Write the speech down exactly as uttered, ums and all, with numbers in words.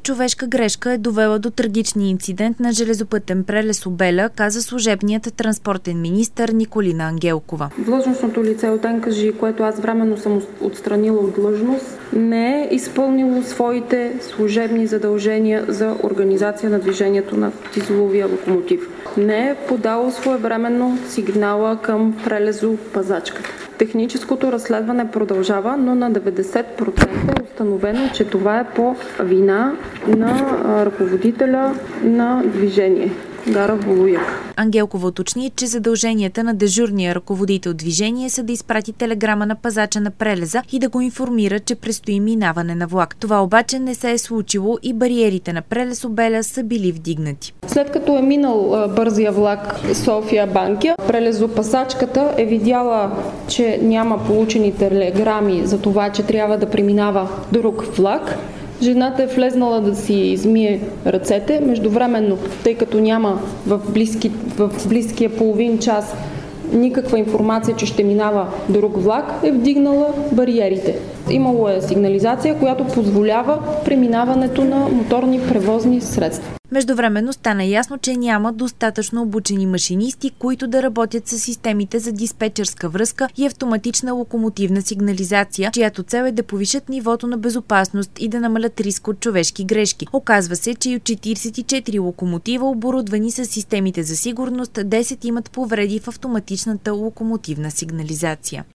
човешка грешка е довела до трагичния инцидент на железопътен прелез Обеля, каза служебният транспортен министър Николина Ангелкова. Длъжностното лице от Ен Ка Жи, което аз временно съм отстранила от длъжност, не е изпълнило своите служебни задължения за организация на движението на дизеловия локомотив. Не е подало своевременно сигнала към прелезо Пазачката. Техническото разследване продължава, но на деветдесет процента е установено, че това е по вина на ръководителя на движение Гара Волуяк. Ангелкова уточни, че задълженията на дежурния ръководител движение са да изпрати телеграма на пазача на прелеза и да го информира, че предстои минаване на влак. Това обаче не се е случило и бариерите на прелез Обеля са били вдигнати. След като е минал бързия влак София-Банкя, прелезопасачката е видяла, че няма получени телеграми за това, че трябва да преминава друг влак. Жената е влезнала да си измие ръцете. Междувременно, тъй като няма в, близки, в близкия половин час никаква информация, че ще минава друг влак, е вдигнала бариерите. Имало е сигнализация, която позволява преминаването на моторни превозни средства. Междувременно стана ясно, че няма достатъчно обучени машинисти, които да работят с системите за диспетчерска връзка и автоматична локомотивна сигнализация, чиято цел е да повишат нивото на безопасност и да намалят риск от човешки грешки. Оказва се, че и от четиридесет и четири локомотива, оборудвани с системите за сигурност, десет имат повреди в автоматичната локомотивна сигнализация.